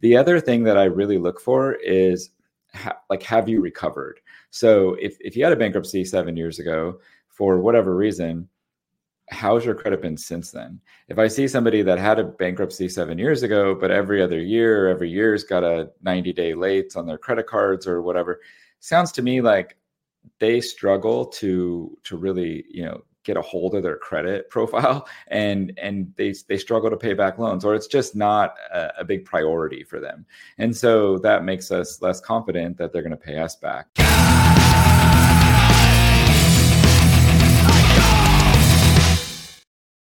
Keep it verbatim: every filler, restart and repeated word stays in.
The other thing that I really look for is ha- like, have you recovered? So if, if you had a bankruptcy seven years ago, for whatever reason, how's your credit been since then? If I see somebody that had a bankruptcy seven years ago, but every other year, every year's got a ninety day late on their credit cards or whatever, sounds to me like they struggle to to really, you know, get a hold of their credit profile, and and they they struggle to pay back loans, or it's just not a, a big priority for them. And so that makes us less confident that they're going to pay us back.